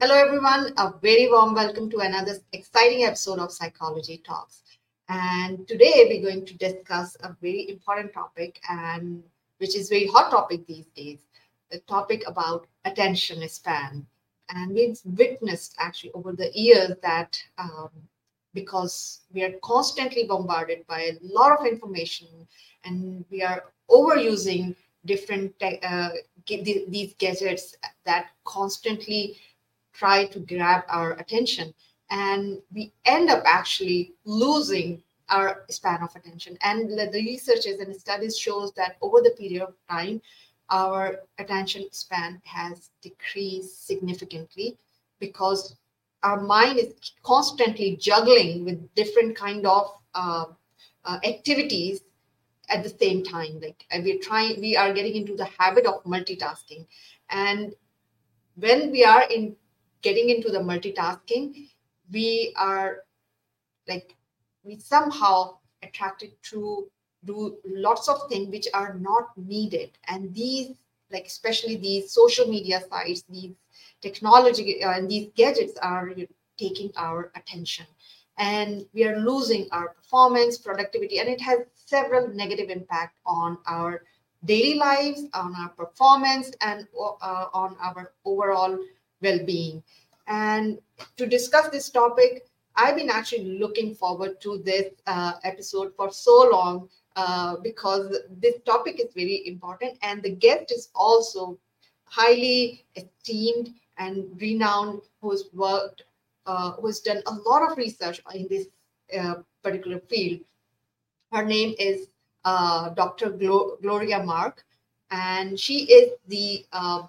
Hello, everyone. A very warm welcome to another exciting episode of Psychology Talks. And today we're going to discuss a very important topic, and which is very hot topic these days. The topic about attention span. And we've witnessed actually over the years that because we are constantly bombarded by a lot of information, and we are overusing these gadgets that constantly try to grab our attention, and we end up actually losing our span of attention. And the researches and studies shows that over the period of time our attention span has decreased significantly because our mind is constantly juggling with different kind of activities at the same time. Like we are getting into the habit of multitasking, and when we are in getting into the multitasking, we are like we somehow attracted to do lots of things which are not needed. And these, like especially these social media sites, these technology and these gadgets are taking our attention, and we are losing our performance, productivity, and it has several negative impact on our daily lives, on our performance, and on our overall well-being. And to discuss this topic, I've been actually looking forward to this episode for so long because this topic is very important, and the guest is also highly esteemed and renowned, who's done a lot of research in this particular field. Her name is Dr. Gloria Mark, and she is the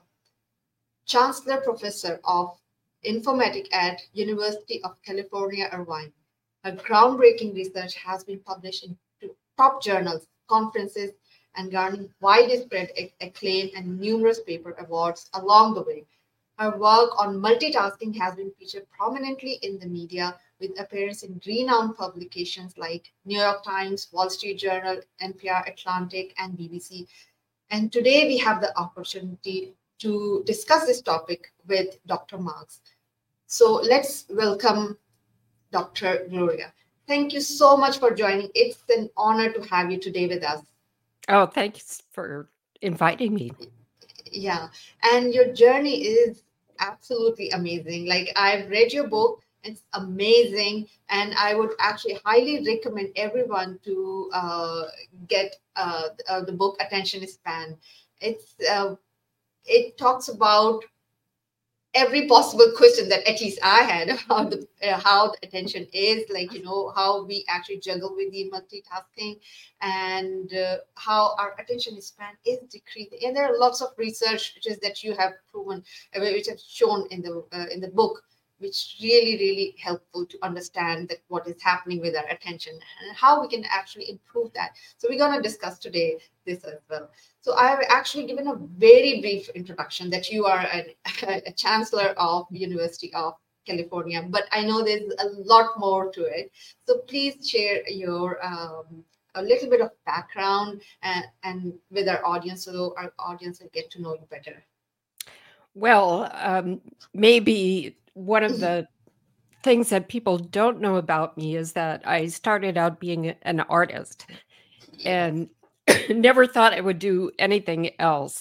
Chancellor Professor of Informatics at University of California, Irvine. Her groundbreaking research has been published in top journals, conferences, and garnered widespread acclaim and numerous paper awards along the way. Her work on multitasking has been featured prominently in the media with appearance in renowned publications like New York Times, Wall Street Journal, NPR, Atlantic, and BBC. And today we have the opportunity to discuss this topic with Dr. Marks. So let's welcome Dr. Gloria. Thank you so much for joining. It's an honor to have you today with us. Oh, thanks for inviting me. Yeah, and your journey is absolutely amazing. Like, I've read your book, it's amazing, and I would actually highly recommend everyone to get the book Attention Span. It talks about every possible question that at least I had about how the attention is, like, how we actually juggle with the multitasking, and how our attention span is decreasing. And there are lots of research that you have proven, which have shown in the book, which really helpful to understand that what is happening with our attention and how we can actually improve that. So we're going to discuss today this as well. So I have actually given a very brief introduction that you are a chancellor of University of California, but I know there's a lot more to it. So please share your a little bit of background and with our audience, so our audience will get to know you better. Well, maybe one of the things that people don't know about me is that I started out being an artist Yes. and never thought I would do anything else.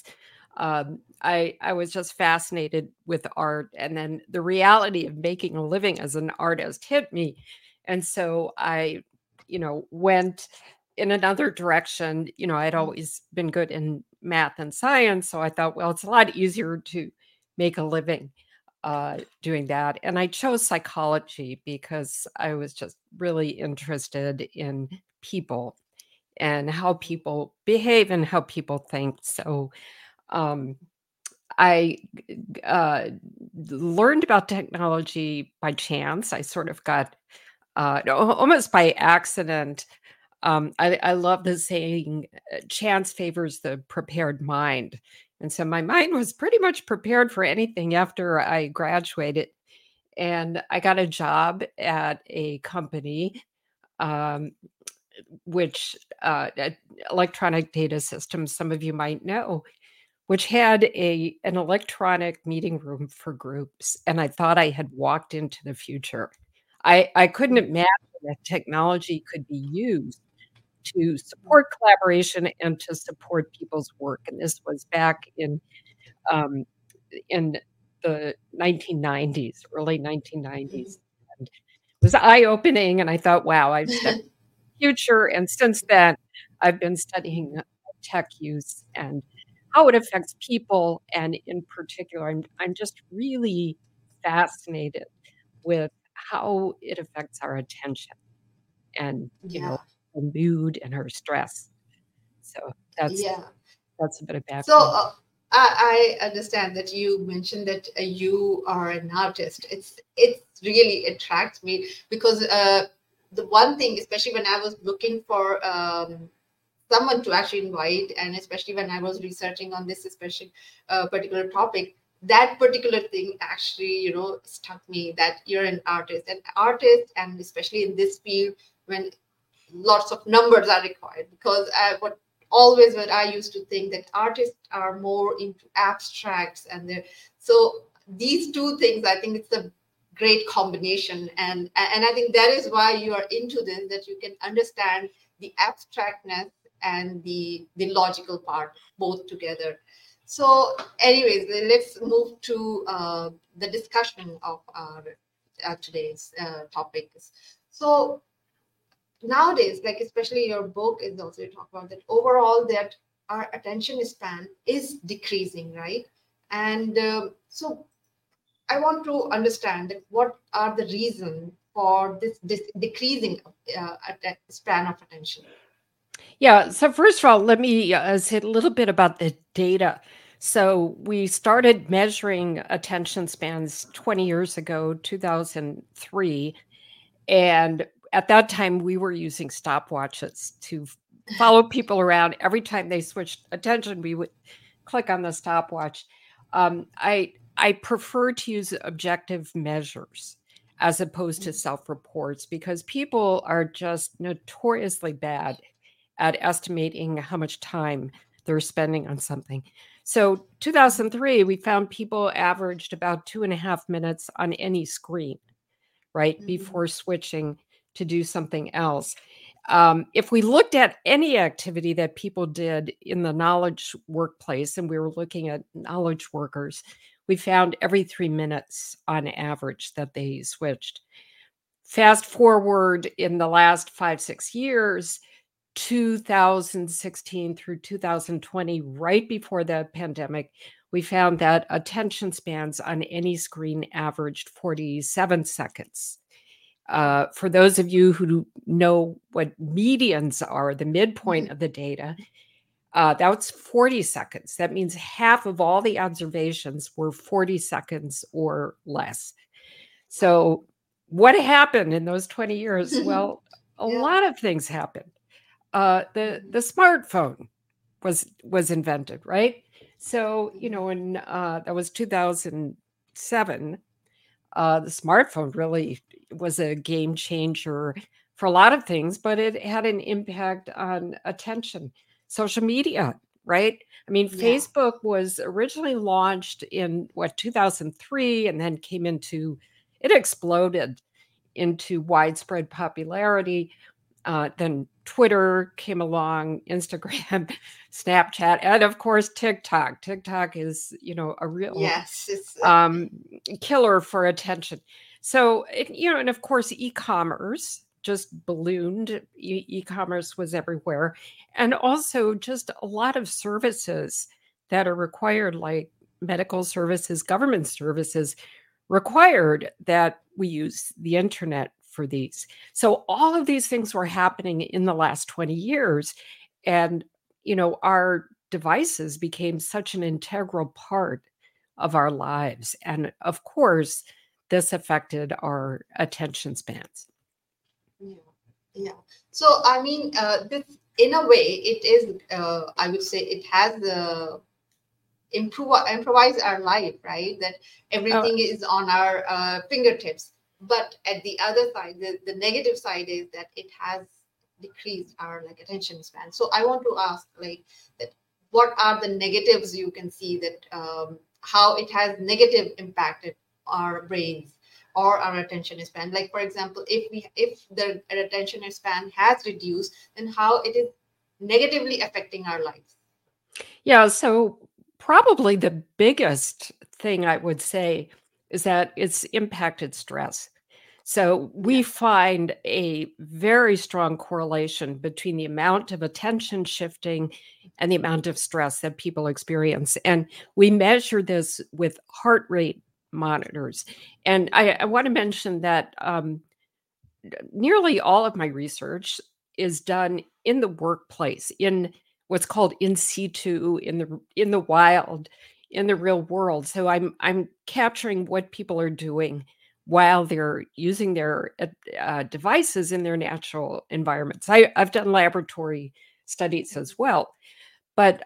I was just fascinated with art, and then the reality of making a living as an artist hit me, and so I, went in another direction. I'd always been good in math and science, so I thought, well, it's a lot easier to make a living doing that. And I chose psychology because I was just really interested in people and how people behave and how people think. So um, I uh, learned about technology by chance. I sort of got almost by accident. I love the saying, chance favors the prepared mind. And so my mind was pretty much prepared for anything after I graduated. And I got a job at a company, um, which electronic data systems, some of you might know, which had an electronic meeting room for groups, and I thought I had walked into the future. I couldn't imagine that technology could be used to support collaboration and to support people's work, and this was back um, in the 1990s, early 1990s, and it was eye-opening, and I thought, "Wow, I've stepped into the future," and since then, I've been studying tech use and how it affects people, and in particular, I'm just really fascinated with how it affects our attention and, Yeah, our mood and our stress. So that's yeah. that's a bit of So background. I understand that you mentioned that you are an artist. It's really attracts me because the one thing, especially when I was looking for someone to actually invite, and especially when I was researching on this especially particular topic, that particular thing actually struck me that you're an artist, and especially in this field when lots of numbers are required, because what I used to think that artists are more into abstracts, and they're so these two things, I think it's a great combination, and I think that is why you are into this, that you can understand the abstractness and the logical part both together. So anyways, let's move to the discussion of our today's topics. So nowadays, like especially your book is also you talk about that overall that our attention span is decreasing, right? And so I want to understand that what are the reasons for this decreasing span of attention. Yeah. So first of all, let me say a little bit about the data. So we started measuring attention spans 20 years ago, 2003. And at that time, we were using stopwatches to follow people around. Every time they switched attention, we would click on the stopwatch. I prefer to use objective measures as opposed to self-reports because people are just notoriously bad at estimating how much time they're spending on something. So 2003, we found people averaged about 2.5 minutes on any screen, right, Mhm. before switching to do something else. If we looked at any activity that people did in the knowledge workplace, and we were looking at knowledge workers, we found every 3 minutes on average that they switched. Fast forward in the last 5, 6 years, 2016 through 2020, right before the pandemic, we found that attention spans on any screen averaged 47 seconds. For those of you who know what medians are, the midpoint of the data, that's 40 seconds. That means half of all the observations were 40 seconds or less. So, what happened in those 20 years? Well, a Yeah. lot of things happened. Mhm. The smartphone was invented, right? So, Mhm. in that was 2007. The smartphone really was a game changer for a lot of things, but it had an impact on attention. Social media, right? I mean, Yeah. Facebook was originally launched in 2003 and then it exploded into widespread popularity. Then Twitter came along, Instagram, Snapchat, and of course TikTok. TikTok is, a real Yes. It's um, killer for attention. So, and of course, e-commerce just ballooned. E-commerce was everywhere, and also just a lot of services that are required, like medical services, government services, required that we use the internet for these. So all of these things were happening in the last 20 years, and our devices became such an integral part of our lives. And of course, this affected our attention spans. yeah. Yeah. So I mean, this in a way it is. I would say it has improvise our life, right? That Oh, everything is on our fingertips. But at the other side, the negative side is that it has decreased our like attention span. So I want to ask like that. what are the negatives you can see that how it has negative impacted our brains or our attention span. Like for example, if the attention span has reduced, then how it is negatively affecting our lives. Yeah, so probably the biggest thing I would say is that it's impacted stress. So Yeah. we find a very strong correlation between the amount of attention shifting and the amount of stress that people experience. And we measure this with heart rate monitors. And I want to mention that nearly all of my research is done in the workplace, in what's called in situ, in the wild, in the real world. So I'm capturing what people are doing while they're using their devices in their natural environments. I've done laboratory studies as well, but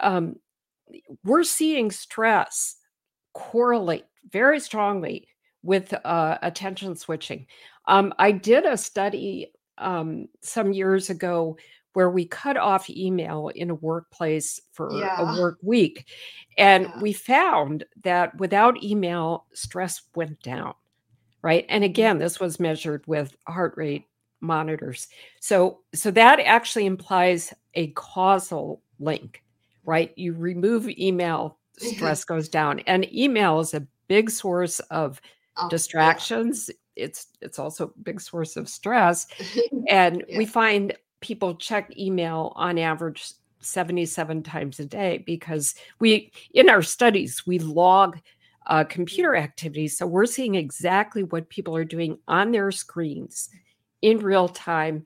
we're seeing stress correlate very strongly with attention switching. I did a study some years ago where we cut off email in a workplace for a Yeah. work week. And Yeah. we found that without email, stress went down, right? And again, this was measured with heart rate monitors. So that actually implies a causal link, right? You remove email, stress goes down. And email is a big source of Oh, yeah. distractions. It's also a big source of stress. And Yeah. we find people check email on average 77 times a day because in our studies, we log computer activity. So we're seeing exactly what people are doing on their screens in real time,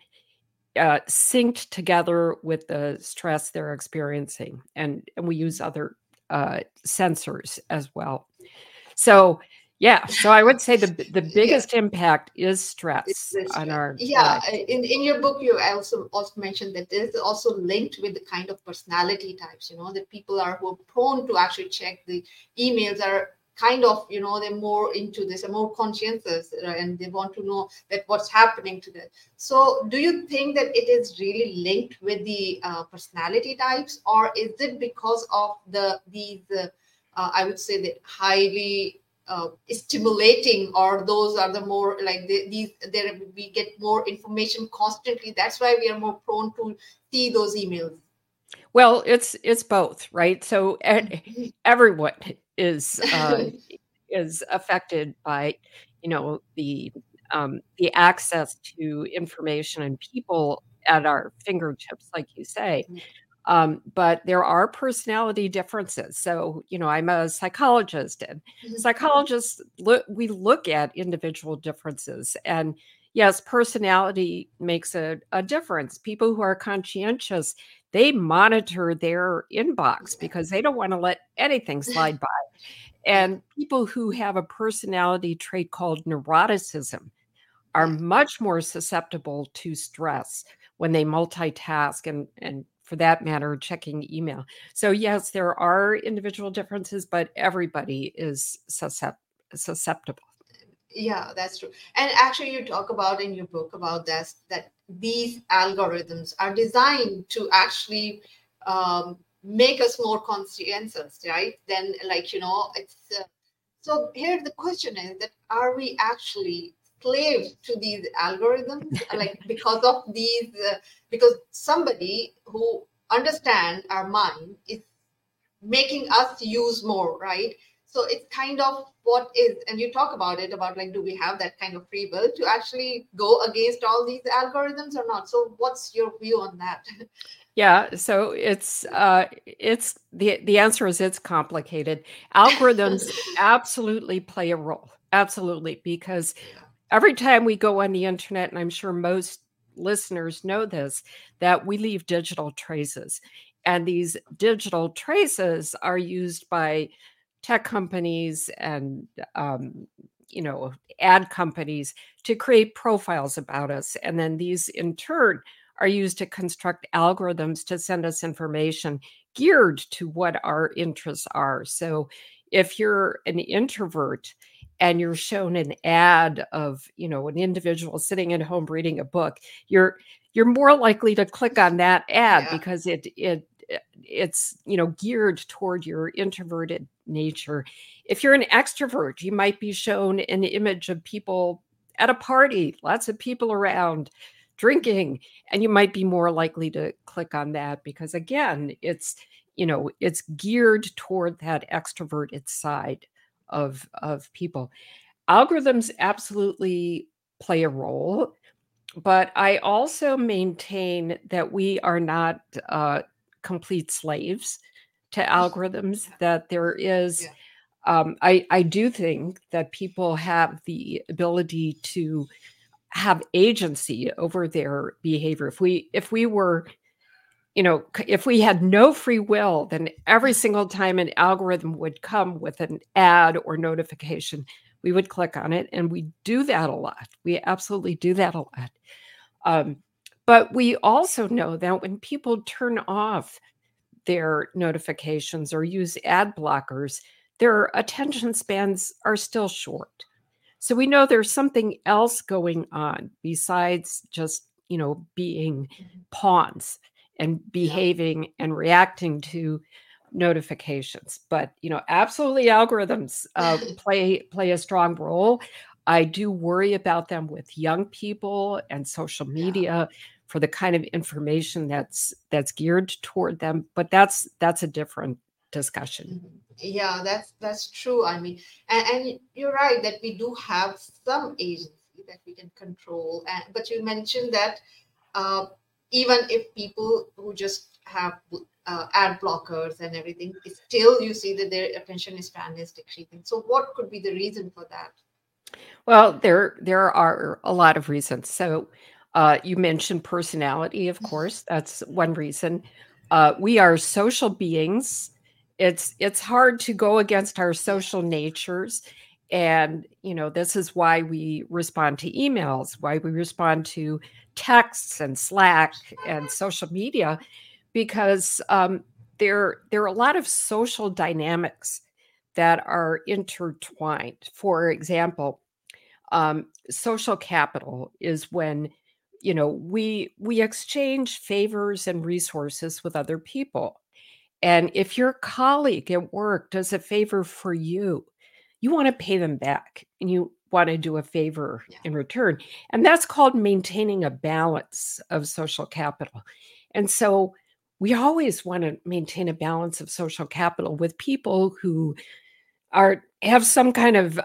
synced together with the stress they're experiencing. And we use other sensors as well. So, yeah, so I would say the Yeah. biggest impact is stress on our Yeah, lives. in your book, you also mentioned that this is also linked with the kind of personality types, that people are who are prone to actually check the emails are kind of, they're more into this, are more conscientious, and they want to know that what's happening to them. So do you think that it is really linked with the personality types, or is it because of these I would say the highly stimulating, or those are the more like these there we get more information constantly, that's why we are more prone to see those emails? Well, it's both, right? So everyone is affected by, the access to information and people at our fingertips, like you say. But there are personality differences. So, I'm a psychologist, and psychologists we look at individual differences. And yes, personality makes a difference. People who are conscientious, they monitor their inbox because they don't want to let anything slide by. Yeah. And people who have a personality trait called neuroticism are Yeah. much more susceptible to stress when they multitask and for that matter, checking email. So yes, there are individual differences, but everybody is susceptible. Yeah, that's true. And actually, you talk about in your book about this, that these algorithms are designed to actually make us more conscientious, right? Then, like, it's so here the question is that are we actually slaves to these algorithms, like because of these, because somebody who understand our mind is making us use more, right? So it's kind of what is, and you talk about it about like, do we have that kind of free will to actually go against all these algorithms or not? So what's your view on that? Yeah, so it's the answer is it's complicated. Algorithms absolutely play a role. Absolutely, because Yeah. every time we go on the internet, and I'm sure most listeners know this, that we leave digital traces. And these digital traces are used by tech companies and, ad companies to create profiles about us. And then these, in turn, are used to construct algorithms to send us information geared to what our interests are. So if you're an introvert, and you're shown an ad of, an individual sitting at home reading a book, you're more likely to click on that ad Yeah. because it it's, geared toward your introverted nature. If you're an extrovert, you might be shown an image of people at a party, lots of people around drinking, and you might be more likely to click on that because, again, it's geared toward that extroverted side of people. Algorithms absolutely play a role, but I also maintain that we are not complete slaves to algorithms, that there is, I do think that people have the ability to have agency over their behavior. If we were, if we had no free will, then every single time an algorithm would come with an ad or notification, we would click on it, and we do that a lot. We absolutely do that a lot. But we also know that when people turn off their notifications or use ad blockers, their attention spans are still short. So we know there's something else going on besides just, being pawns and behaving and reacting to notifications. But, absolutely algorithms play a strong role. I do worry about them with young people and social media for the kind of information that's geared toward them. But that's a different discussion. Yeah, that's true. I mean, and you're right that we do have some agency that we can control. But you mentioned that even if people who just have ad blockers and everything, still you see that their attention span is decreasing. So what could be the reason for that? Well, there are a lot of reasons. So you mentioned personality, of course. That's one reason. We are social beings. It's hard to go against our social natures. And, this is why we respond to emails, why we respond to texts and Slack and social media, because there are a lot of social dynamics that are intertwined. For example, social capital is when we exchange favors and resources with other people. And if your colleague at work does a favor for you, you want to pay them back and you want to do a favor in return. And that's called maintaining a balance of social capital. And so we always want to maintain a balance of social capital with people who have some kind of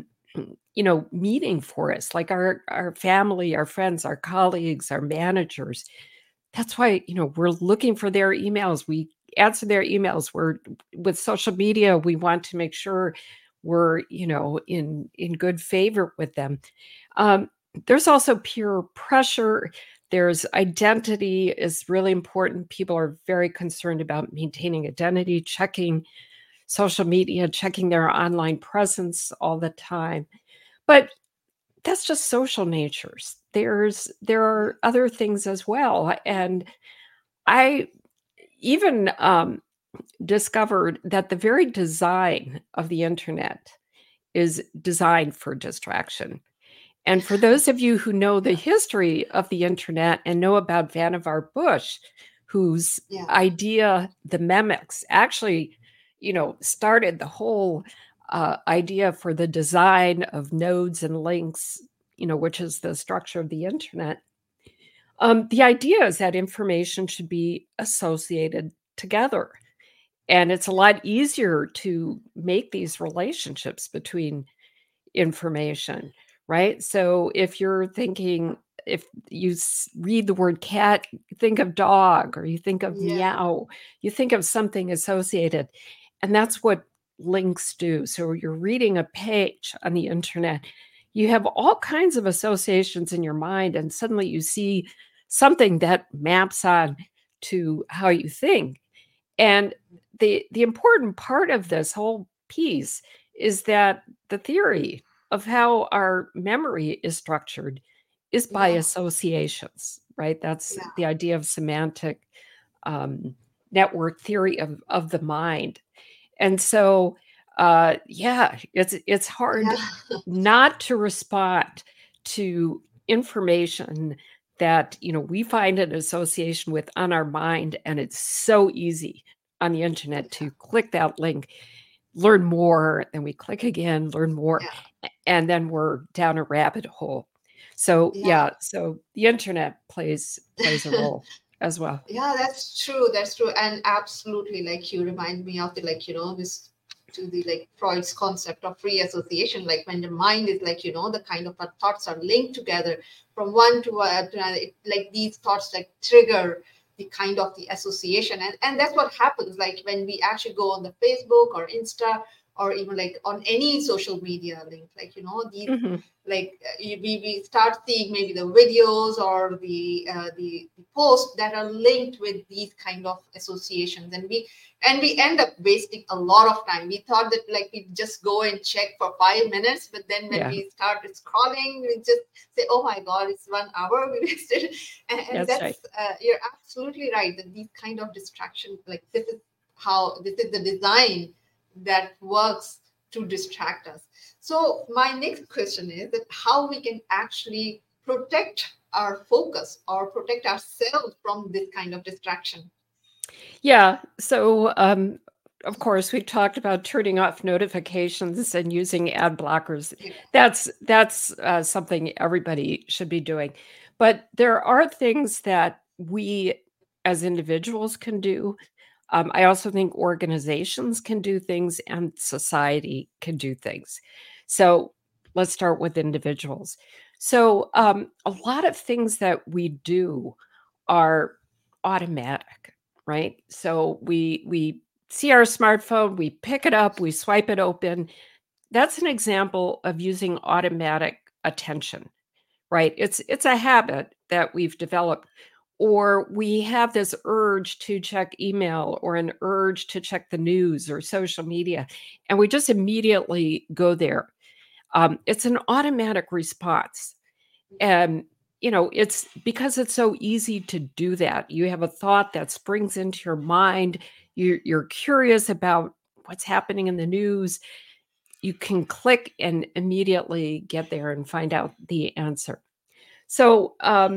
meaning for us, like our family, our friends, our colleagues, our managers. That's why, we're looking for their emails. We answer their emails. With social media, we want to make sure we're, in good favor with them. There's also peer pressure. There's identity is really important. People are very concerned about maintaining identity, checking social media, checking their online presence all the time. But that's just social natures. There are other things as well. And I even discovered that the very design of the internet is designed for distraction. And for those of you who know the history of the internet and know about Vannevar Bush, whose idea, the Memex, actually, started the whole idea for the design of nodes and links, which is the structure of the internet. The idea is that information should be associated together. And it's a lot easier to make these relationships between information, right? So if you're thinking, if you read the word cat, think of dog, or you think of meow, you think of something associated. And that's what links do. So you're reading a page on the internet, you have all kinds of associations in your mind, and suddenly you see something that maps on to how you think. And the important part of this whole piece is that the theory of how our memory is structured is by associations, right? That's the idea of semantic network theory of the mind. And so, it's hard not to respond to information that, we find an association with on our mind, and it's so easy on the internet to click that link, learn more, then we click again, learn more, and then we're down a rabbit hole. So so the internet plays a role as well. Yeah, that's true. That's true. And absolutely, like you remind me of the this to the Freud's concept of free association, like when the mind is the kind of our thoughts are linked together from one to another, like these thoughts trigger the kind of the association, and that's what happens like when we actually go on the Facebook or Insta or even on any social media link, these we start seeing maybe the videos or the posts that are linked with these kind of associations, and we end up wasting a lot of time. We thought that we just go and check for 5 minutes, but then when we start scrolling, we just say, oh my god, it's 1 hour we wasted. And that's right. You're absolutely right that these kind of distractions, this is the design that works to distract us. So my next question is that how we can actually protect our focus or protect ourselves from this kind of distraction. Yeah. So, of course, we talked about turning off notifications and using ad blockers. That's something everybody should be doing. But there are things that we as individuals can do. I also think organizations can do things and society can do things. So let's start with individuals. So a lot of things that we do are automatic, right? So we see our smartphone, we pick it up, we swipe it open. That's an example of using automatic attention, right? It's a habit that we've developed. Or we have this urge to check email or an urge to check the news or social media, and we just immediately go there. It's an automatic response. And it's because it's so easy to do that. You have a thought that springs into your mind. You're curious about what's happening in the news. You can click and immediately get there and find out the answer. So,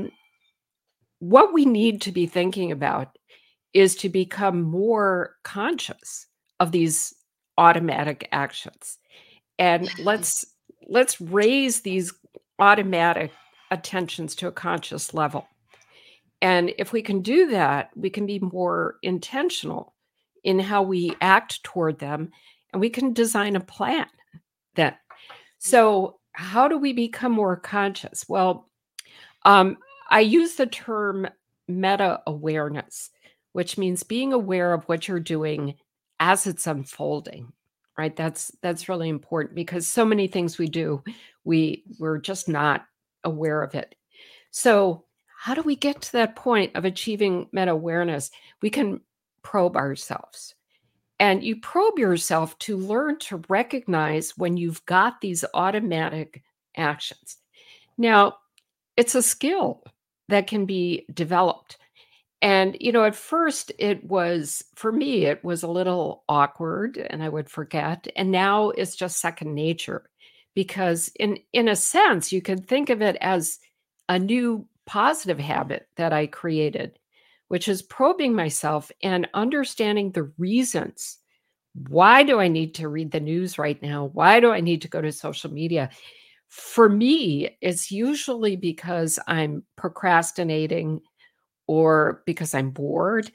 what we need to be thinking about is to become more conscious of these automatic actions. And let's raise these automatic attentions to a conscious level. And if we can do that, we can be more intentional in how we act toward them, and we can design a plan then. So, how do we become more conscious? Well, I use the term meta awareness, which means being aware of what you're doing as it's unfolding. Right? That's really important because so many things we do, we're just not aware of it. So, how do we get to that point of achieving meta awareness? We can probe ourselves. And you probe yourself to learn to recognize when you've got these automatic actions. Now, it's a skill that can be developed. And, at first for me, it was a little awkward and I would forget. And now it's just second nature because in a sense, you can think of it as a new positive habit that I created, which is probing myself and understanding the reasons. Why do I need to read the news right now? Why do I need to go to social media? For me, it's usually because I'm procrastinating or because I'm bored,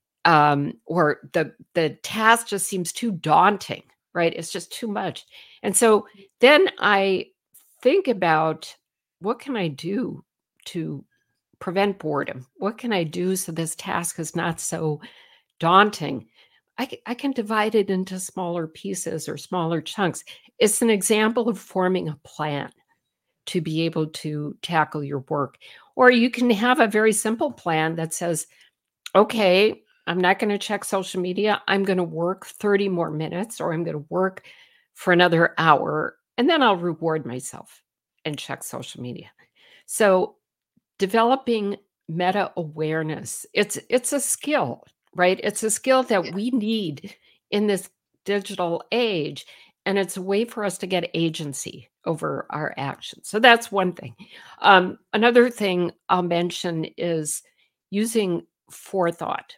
or the task just seems too daunting, right? It's just too much. And so then I think about what can I do to prevent boredom? What can I do so this task is not so daunting? I can divide it into smaller pieces or smaller chunks. It's an example of forming a plan to be able to tackle your work. Or you can have a very simple plan that says, okay, I'm not going to check social media. I'm going to work 30 more minutes, or I'm going to work for another hour, and then I'll reward myself and check social media. So developing meta awareness, it's a skill, right? It's a skill that we need in this digital age. and it's a way for us to get agency over our actions. So that's one thing. Another thing I'll mention is using forethought.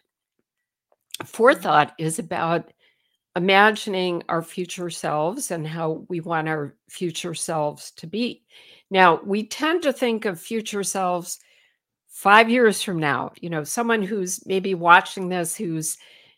Mhm. Forethought is about imagining our future selves and how we want our future selves to be. Now, we tend to think of future selves 5 years from now. Someone who's maybe watching this, who's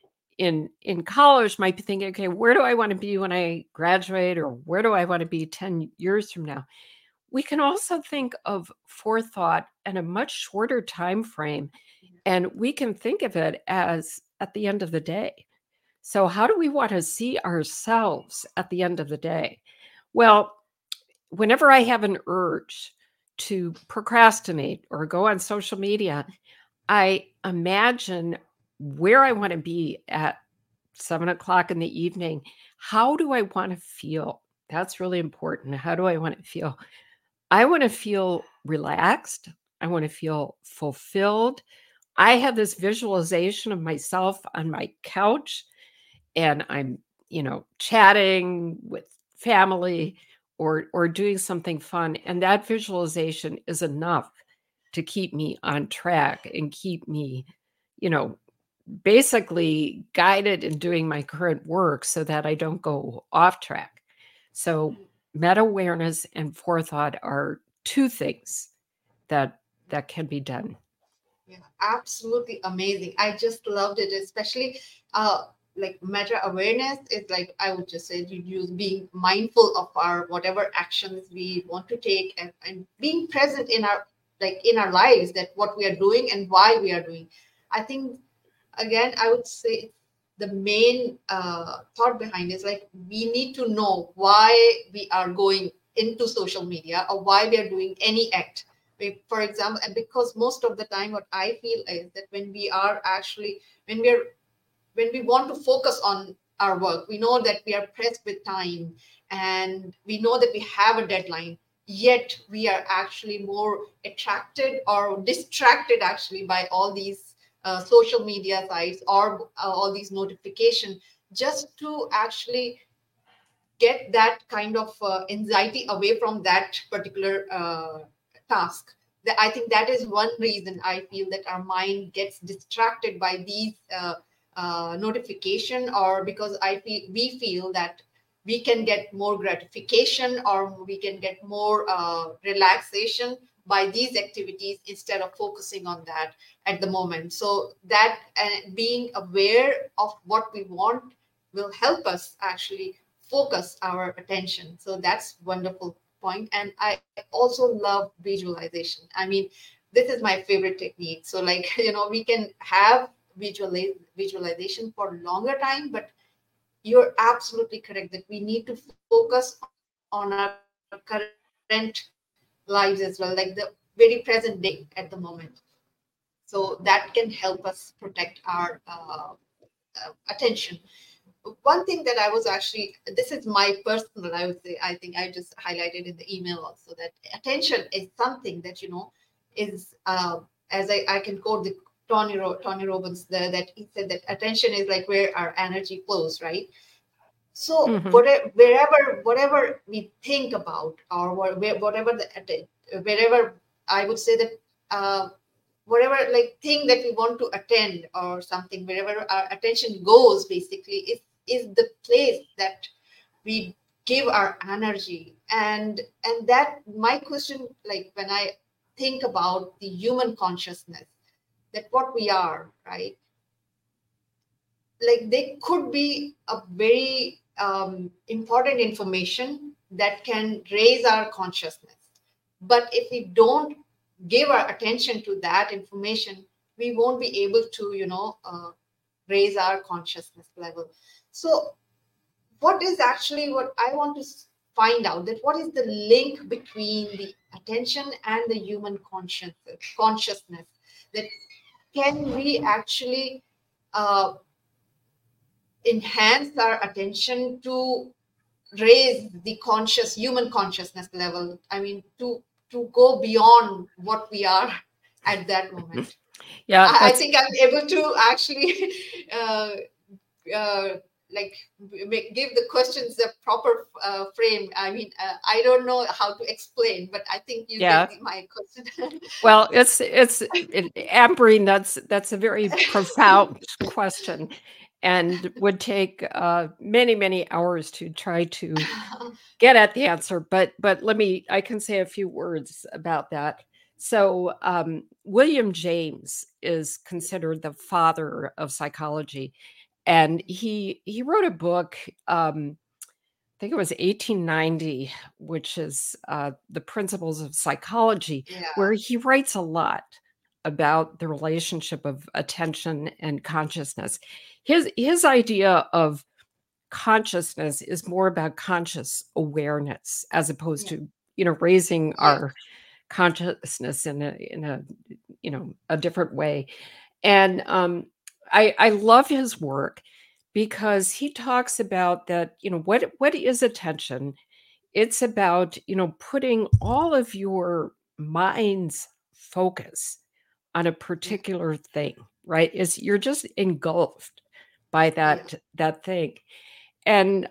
in college, might be thinking, okay, where do I want to be when I graduate, or where do I want to be 10 years from now? We can also think of forethought in a much shorter time frame, and we can think of it as at the end of the day. So, how do we want to see ourselves at the end of the day? Well, whenever I have an urge to procrastinate or go on social media, I imagine where I want to be at 7 o'clock in the evening. How do I want to feel? That's really important. How do I want to feel? I want to feel relaxed. I want to feel fulfilled. I have this visualization of myself on my couch, and I'm, chatting with family or doing something fun, and that visualization is enough to keep me on track and keep me, you know, basically guided in doing my current work so that I don't go off track. So meta awareness and forethought are two things that can be done. Yeah, absolutely amazing. I just loved it, especially uh like meta awareness is like I would just say you use being mindful of our whatever actions we want to take, and being present in our in our lives, that what we are doing and why we are doing. I think again I would say the main thought behind is like we need to know why we are going into social media or why we are doing any act. For example, and because most of the time what I feel is that when we are actually when we want to focus on our work, we know that we are pressed with time and we know that we have a deadline, yet we are actually more attracted or distracted actually by all these social media sites or all these notifications, just to actually get that kind of anxiety away from that particular task. I think that is one reason I feel that our mind gets distracted by these notification, or because we feel that we can get more gratification or we can get more relaxation by these activities instead of focusing on that at the moment. So that being aware of what we want will help us actually focus our attention. So that's wonderful point. And I also love visualization. I mean, this is my favorite technique. So like, we can have visualization for longer time, but you're absolutely correct that we need to focus on our current lives as well, like the very present day at the moment. So that can help us protect our attention. One thing that I was actually, this is my personal, I would say, I think I just highlighted in the email also, that attention is something that, is, as I can quote the Tony Robbins there, that he said that attention is like where our energy flows, right? So Mhm. whatever we think about, or whatever wherever, I would say that whatever like thing that we want to attend or something, wherever our attention goes, basically is the place that we give our energy. And that my question, like when I think about the human consciousness, that what we are, right? Like they could be a very important information that can raise our consciousness, but if we don't give our attention to that information, we won't be able to raise our consciousness level. So what is actually what I want to find out, that what is the link between the attention and the human consciousness, that can we actually uh, enhance our attention to raise the conscious human consciousness level, I mean, to go beyond what we are at that moment. Yeah, I that's think I'm able to actually uh, uh, give the questions the proper frame. I mean, I don't know how to explain, but I think you Yeah. get my question. Well, Amberine, that's a very profound question, and would take many, many hours to try to get at the answer. But I can say a few words about that. So William James is considered the father of psychology, and he wrote a book. I think it was 1890, which is The Principles of Psychology, where Yeah, he writes a lot about the relationship of attention and consciousness. His idea of consciousness is more about conscious awareness as opposed yeah, to raising yeah, our consciousness in a a different way. And I love his work because he talks about that, what is attention? It's about, putting all of your mind's focus on a yeah, particular thing, right? Is you're just engulfed by yeah, that thing. And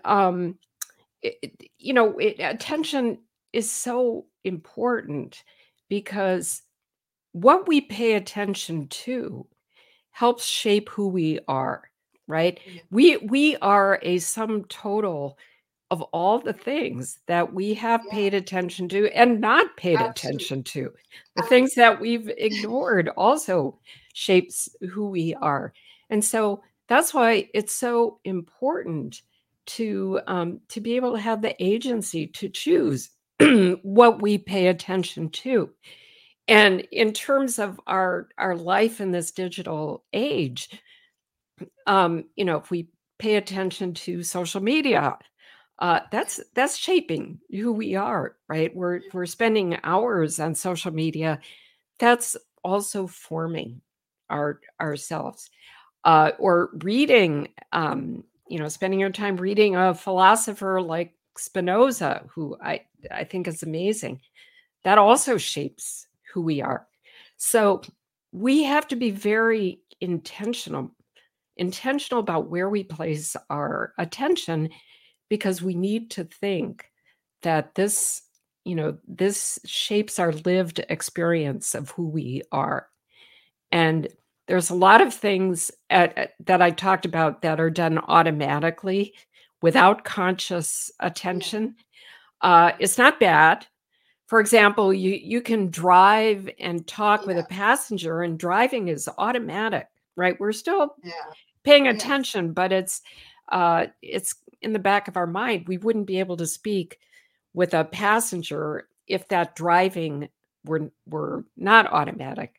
attention is so important because what we pay attention to helps shape who we are, right? yeah, We are a sum total of all the things that we have yeah, paid attention to and not paid absolutely. attention to. The things that we've ignored also shapes who we are. And so that's why it's so important to be able to have the agency to choose what we pay attention to. And in terms of our life in this digital age, if we pay attention to social media, that's shaping who we are, right? We're spending hours on social media. That's also forming ourselves. Or reading, spending your time reading a philosopher like Spinoza, who I think is amazing. That also shapes who we are. So we have to be very intentional about where we place our attention, because we need to think that this shapes our lived experience of who we are. And there's a lot of things that I talked about that are done automatically without conscious Yeah, attention. It's not bad. For example, you can drive and talk with a yeah, passenger, and driving is automatic, right? We're still yeah, paying yes, attention, but it's in the back of our mind. We wouldn't be able to speak with a passenger if that driving were not automatic.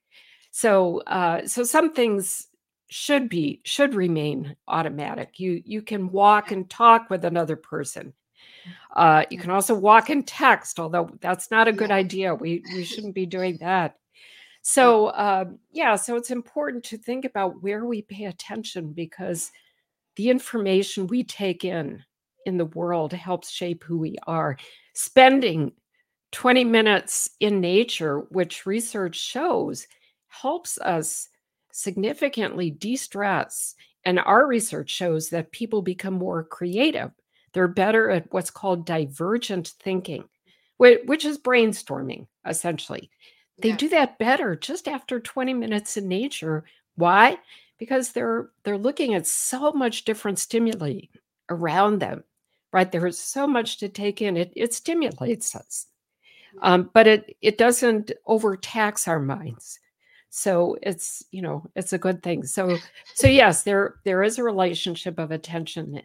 So some things should remain automatic. You can walk yeah, and talk with another person. You yeah, can also walk and text, although that's not a good yeah, idea. We shouldn't be doing that. yeah, So so it's important to think about where we pay attention, because the information we take in the world helps shape who we are. Spending 20 minutes in nature, which research shows helps us significantly de-stress. And our research shows that people become more creative. They're better at what's called divergent thinking, which is brainstorming, essentially. They yeah, do that better just after 20 minutes in nature. Why? Because they're looking at so much different stimuli around them, right? There's so much to take in. It stimulates us, but it doesn't overtax our minds. So it's a good thing. So yes, there is a relationship of attention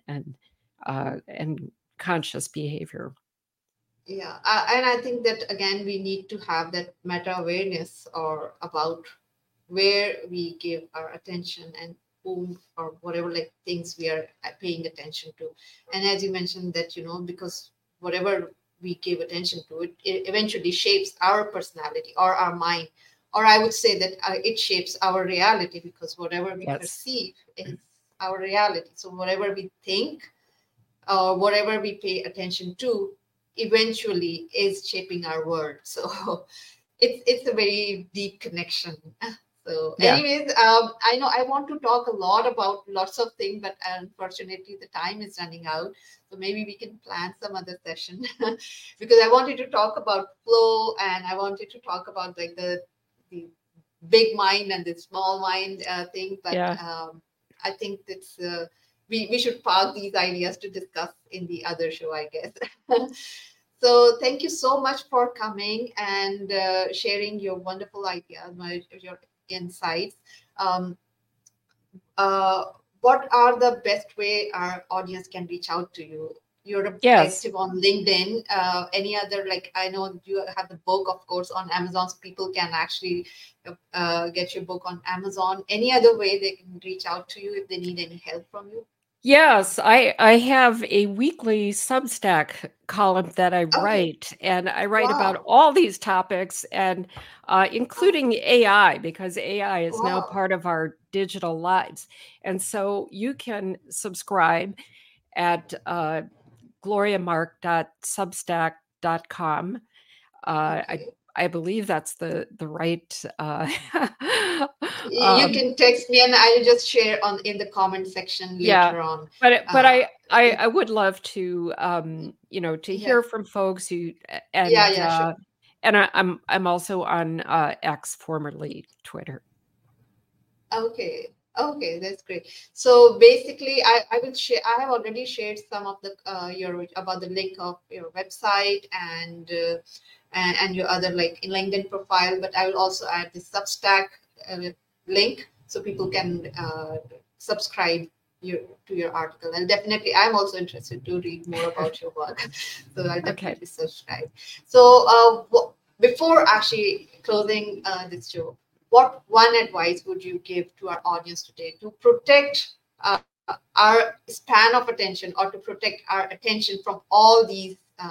and conscious behavior. yeah. And I think that again, we need to have that meta awareness or about where we give our attention and whom or whatever like things we are paying attention to. And as you mentioned that, because whatever we give attention to, it eventually shapes our personality or our mind. Or I would say that it shapes our reality, because whatever we Yes. perceive is our reality. So whatever we think or whatever we pay attention to eventually is shaping our world. So it's a very deep connection. So Yeah. anyways, I know I want to talk a lot about lots of things, but unfortunately the time is running out. So maybe we can plan some other session because I wanted to talk about flow, and I wanted to talk about like the big mind and the small mind thing. But Yeah. I think it's we should park these ideas to discuss in the other show, I guess. So thank you so much for coming and sharing your wonderful ideas, your insights. Um, uh, what are the best way our audience can reach out to you? You're Yes. active on LinkedIn. Any other, like, I know you have the book, of course, on Amazon, so people can actually get your book on Amazon. Any other way they can reach out to you if they need any help from you? Yes, I have a weekly Substack column that I Okay. write, and I write about Wow. all these topics, and Oh, including AI, because AI is now wow. part of our digital lives. And so you can subscribe at gloriamark.substack.com. I Okay. I believe that's the right. You um, can text me and I'll just share on in the comment section Yeah, later on. but Uh, I would love to, to yeah, hear from folks who yeah, yeah, sure. and I'm also on, X, formerly Twitter. Okay. Okay, that's great. So basically, I will share. I have already shared some of the your about the link of your website and your other like in LinkedIn profile. But I will also add the Substack uh, link so people can subscribe your to your article. And definitely, I'm also interested to read more about your work. So I'll Okay. definitely subscribe. So before actually closing this show, what one advice would you give to our audience today to protect our span of attention or to protect our attention from all these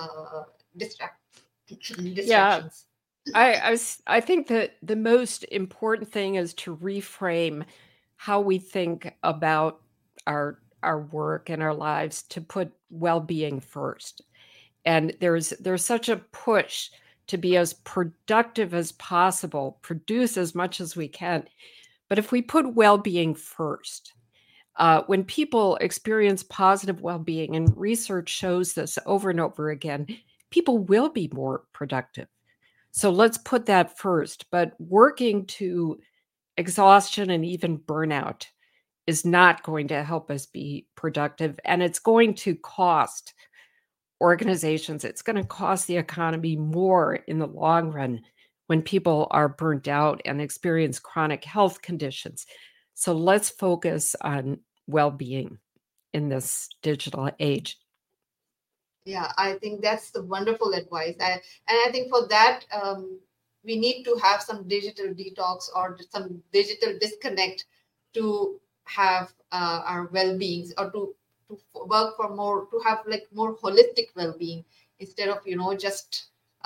Yeah, distractions? I think that the most important thing is to reframe how we think about our work and our lives, to put well-being first. And there's such a push to be as productive as possible, produce as much as we can. But if we put well-being first, when people experience positive well-being, and research shows this over and over again, people will be more productive. So let's put that first. But working to exhaustion and even burnout is not going to help us be productive, and it's going to cost organizations, it's going to cost the economy more in the long run when people are burnt out and experience chronic health conditions. So let's focus on well-being in this digital age. Yeah, I think that's the wonderful advice. And I think for that, we need to have some digital detox or some digital disconnect to have our well-beings or to work for more, to have like more holistic well-being instead of, just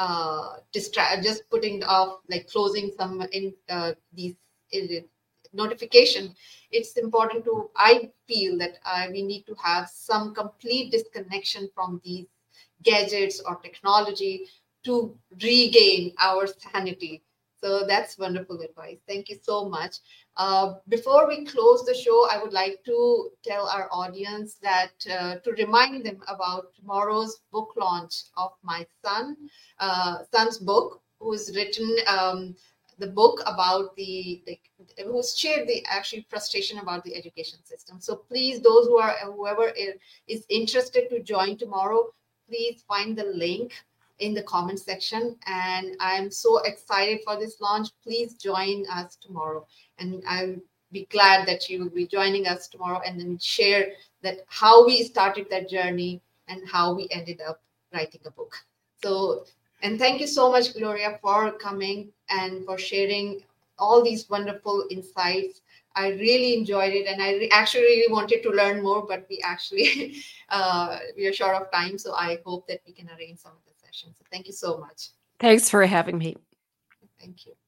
just putting off, like closing some in these uh, notification. It's important to, I feel that we need to have some complete disconnection from these gadgets or technology to regain our sanity. So that's wonderful advice. Thank you so much. Before we close the show, I would like to tell our audience that to remind them about tomorrow's book launch of my son's book, who's written the book about the like who's shared the actually frustration about the education system. So please, those whoever is interested to join tomorrow, please find the link in the comment section. And I'm so excited for this launch. Please join us tomorrow. And I'll be glad that you will be joining us tomorrow and then share that how we started that journey and how we ended up writing a book. So, and thank you so much, Gloria, for coming and for sharing all these wonderful insights. I really enjoyed it, and I actually really wanted to learn more, but we actually we are short of time. So I hope that we can arrange some of the sessions. So thank you so much. Thanks for having me. Thank you.